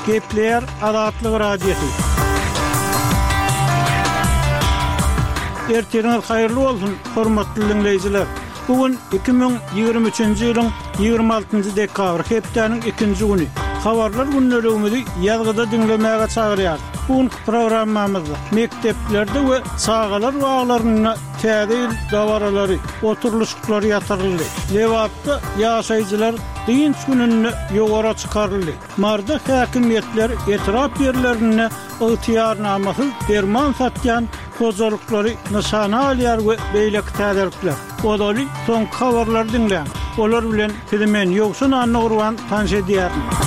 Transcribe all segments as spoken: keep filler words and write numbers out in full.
Gepler Azatlyk Radiosu. Ertiriniz hayırlı olsun, hormatly dinleyijiler. Bugün iki bin ýygrimi üçinji ýylyň ýygrimi altynjy dekabr, hepdeniň ikinji güni. Habarlar günnelegimizi ýazgyda dinlemäge çagyrýar. Bugün programmamyzda mekteplerde we çağalar waglaryna täze dawaralary, oturluşyklary ýatyryldy. Lewapda ýaşaýjylar dynç gününi ýogara çykaryldy. Marda häkimetler etrap ýerlerine ygtyýarnamasy derman satýan hojalyklary nişana alýar we beýleki täzelikler. Odaly soň habarlar dinleýän. Olar bilen Tilmen ýoksun anny urwan tanş edýär.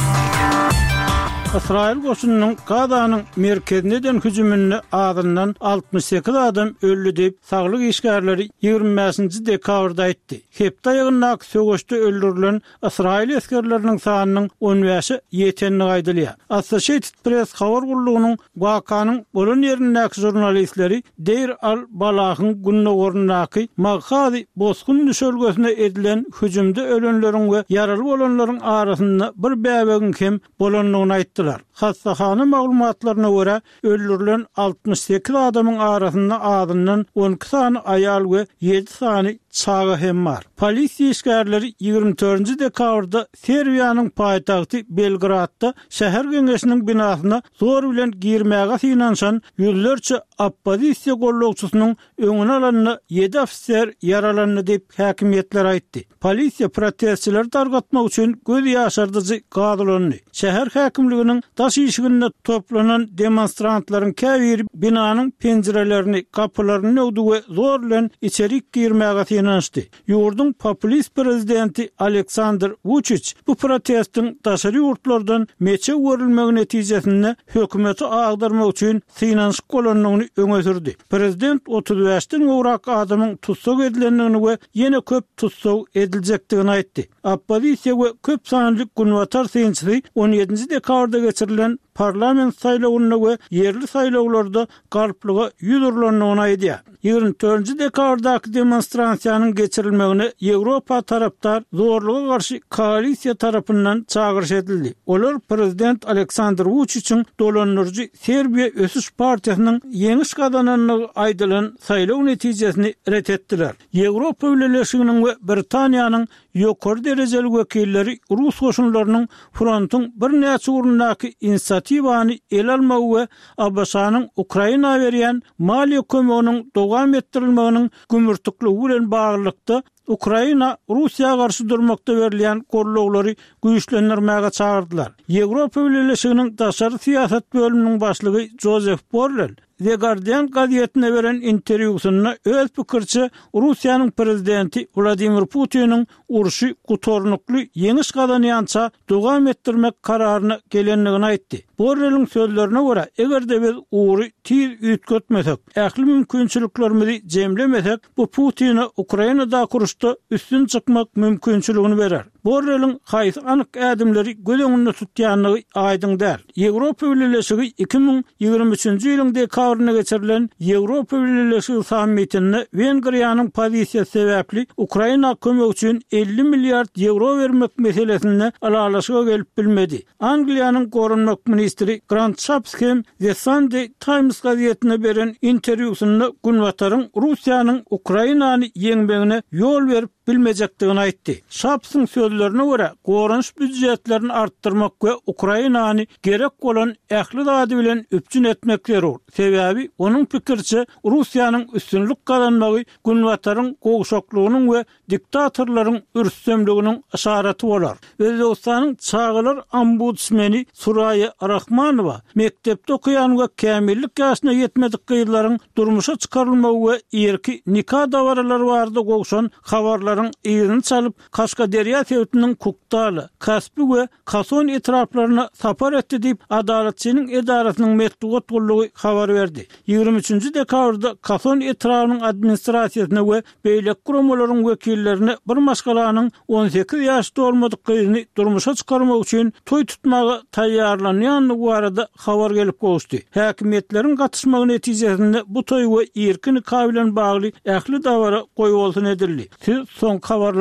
İsrail goşunynyň Gazanyň merkezine den hüjümüne adından altmış sekiz adam öldü diýip saglyk işgärleri ýygrimi beşinji dekabrda aýtdy. Hepde ýygynlaky sögüşde öldürilen İsrail eskerleriniň sanynyň on beşi ýetenini aýdylýar. Associated Press habar gurulugynyň wakanyň bolan ýerindäki jurnalistleri Deir al-Balahyň günnägorundaky Maghazi bozgun düşölgesine edilen hüjümde ölenleriň we ýaraly bolanlaryň arasynda bir bäbegin kim bolanlygyny aýtdy. Hastahana maglumatlaryna görä öldürilen altmış sekiz adamyň arasynda adından on iki sany aýal we ýedi sany çağa hem bar. Polisiýa işgärleri ýygrimi dördünji dekabrda Serbiýanyň paýtagty Belgradda şäher geňeşiniň binasyna zor bilen girmäge synanşan ýüzlerçe oppozisiýa gollagçysynyň öňüne alanyna ýedi ofisier yaralandy diýip häkimetler aýtdy. Polisiýa protestçiler targatmak üçin göz ýaşardyjy gadylandy. Şäher häkimliginiň daş işiginde toplanan demonstrantlaryň käbir binanyň penjirelerini, kapylaryny öwdi we zor bilen içerik girmäge synanşdy. Ýurdun populist prezidenti Aleksandr Vučić bu protestiň daşary ýurtlardan meçe görülmegi netijesinde hökümeti agdarmak üçin synanşyk golanlygyny öňe sürdi. Prezident otuz beşden gowrak adamyň tutsak edilendigini we ýene köp tutsak ediljekdigini aýtdy. Oppozisiýa we köp sanly günwatar synçy on ýedinji dekabrda geçirilen parlament saýlawyna we ýerli saýlawlarda garplyga ýüz urlanlygyny aýdýar. ýygrimi dördünji dekabrdaky demonstrasiýanyň geçirilmegine Ýewropa tarapdar zorluga garşy koalisiýa tarapyndan çağırış edildi. Olar prezident Aleksandr Vučićiň dolanýarjy Serbiýa Ösüş partiýasynyň ýeňiş gazananyny aýdylan saýlaw netijesini ret etdiler. Ýewropa Birleşiginiň we Britaniýanyň ýokary derejeli wekilleri Rus goşunlarynyň frontyň bir näçe urundaky inisiatywany el almagy we Abbasanyň Ukraina berýän maliýe kömeginiň dowam etdirilmeginiň gümürtükligi bilen baglykda Ukraina Russiýa garşy durmakda berilýän gollawlary güýçlendirmäge çağırdylar. Ýewropa Birleşiginiň daşary siýasat bölüminiň başlygy Joseph Borrell The Guardian gazetine beren interwýusynda öz pikirçe Russiýanyň prezidenti Vladimir Putiniň urşy gutornukly ýeňiş gazanýança dowam etdirmek kararyna gelenligini aýtdy. Borrell'in sözlerine göre egerde biz uğru tiz ütkötmesek, ähli mümkinçiliklerimizi jemlemesek, bu Putin'e Ukraina'da kuruşda üstün çıkmak mümkinçiligini verer. Borrell'in haýsy anyk ädimleri göz öňünde tutýanlygy aýdyň däl. Ýewropa Birleşigi iki bin ýygrimi üçinji ýylyň dekabrynda geçirilen Ýewropa Birleşigi sammitinde Wengriýanyň pozisiýasy sebäpli Ukraina kömek üçin elli milliard euro vermek meselesinde alalaşyga gelip bilmedi. Angliýanyň gorunmak ministri Grant Shapps hem The Sunday Times gazetine beren interwýusynda günwataryň Russiýanyň Ukrainany ýeňmegine ýol berip bilmejekdigini aýtdy. Shapps'ın sözlerine göre gorunç büdjetlerini arttırmak ve Ukrainany gerek bolan ähli zady bilen üpçün etmek zerur. Sebäbi onun pikirçe Russiýanyň üstünlük kazanmagy günwataryň gowşaklygynyň we diktatorlaryň ürstemliginiň işareti bolar. Özbekistanyň çağılar ombudsmeni Suraya Rahmanowa mektepde okuyan we kämillik ýaşyna ýetmedik gyýlaryň durmuşa çykarylmagy we erki nikah dawaralary barada gowşan habarlaryň ýygyny çalyp Kaşgaderýa täwitiniň Kukdaly, Kaspy we Kason etraplaryna sapar etdi diýip adaletçiniň edarasynyň metbuat gullugy habar berdi. ýygrimi üçinji dekabrda Kason etraplarynyň administrasiýasyna we beýlek guramalaryň wekillerine bir maşgalanyň on sekiz ýaşda bolmadyk gyzyny durmuşa çykarmak üçin toý tutmagy taýýarlanýanlygy barada habar gelip gowuşdy. Häkimetleriň gatnaşmagy netijesinde bu toý we erki nikah bilen bagly ähli dawara goýup bolsun edildi. Siz son habarlar